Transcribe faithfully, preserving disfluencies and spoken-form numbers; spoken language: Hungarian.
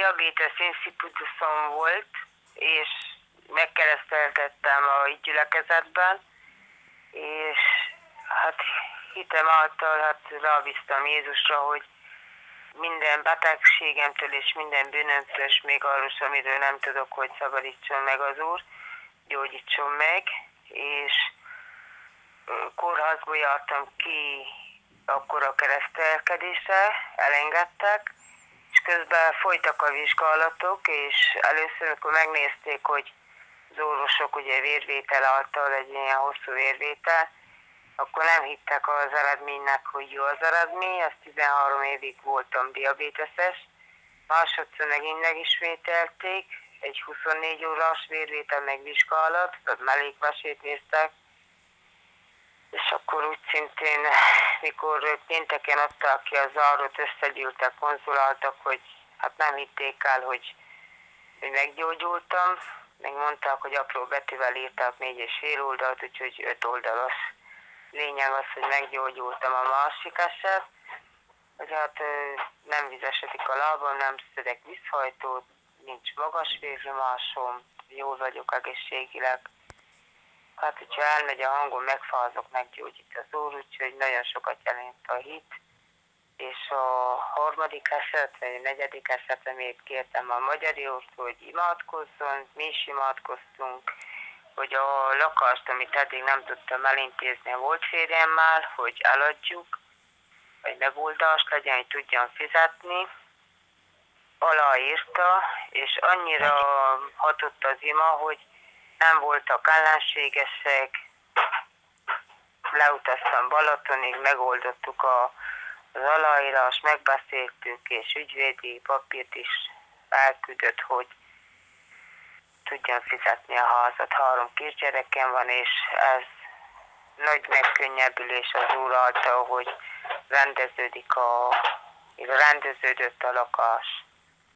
diabétesz inszipidusom volt, és megkereszteltettem a gyülekezetben, és hát hitem által hát rábíztam Jézusra, hogy minden betegségemtől és minden bűnömtől, és még arról, amiről nem tudok, hogy szabadítson meg az Úr, gyógyítson meg, és kórházból jártam ki akkor a keresztelkedésre, elengedtek, és közben folytak a vizsgálatok, és először, amikor megnézték, hogy az orvosok ugye vérvétel által, egy ilyen hosszú vérvétel, akkor nem hittek az eredménynek, hogy jó az eredmény, azt tizenhárom évig voltam diabéteses, másodszor megint megismételték, egy huszonnégy órás vérvétel megvizsgálat, tehát mellékvesét néztek, és akkor úgy szintén, mikor pénteken adták ki a zárót, összegyűltek, konzuláltak, hogy hát nem hitték el, hogy, hogy meggyógyultam, meg mondták, hogy apró betűvel írták négy és fél oldalt, úgyhogy öt oldalas. Lényeg az, hogy meggyógyultam a másik eset, hogy hát nem vizesedik a lábam, nem szedek vízhajtót, nincs magas vérnyomásom, jól vagyok egészségileg. Hát, hogyha elmegy a hangom, megfázok, meggyógyít az Úr, úgyhogy nagyon sokat jelent a hit. És a harmadik eset, vagy a negyedik esetre még kértem a Magyar Jóstól, hogy imádkozzon, mi is imádkoztunk, hogy a lakást, amit eddig nem tudtam elintézni a volt férjemmel, hogy eladjuk, hogy megoldás legyen, hogy tudjam fizetni. Aláírta, és annyira hatott az ima, hogy nem voltak ellenségesek, leutaztam Balatonig, megoldottuk a, az aláírás, megbeszéltük, és ügyvédi papírt is elküldött, hogy tudjam fizetni a házat. Három kisgyerekem van, és ez nagy megkönnyebbülés az Úr által, hogy rendeződik a, rendeződött a lakás.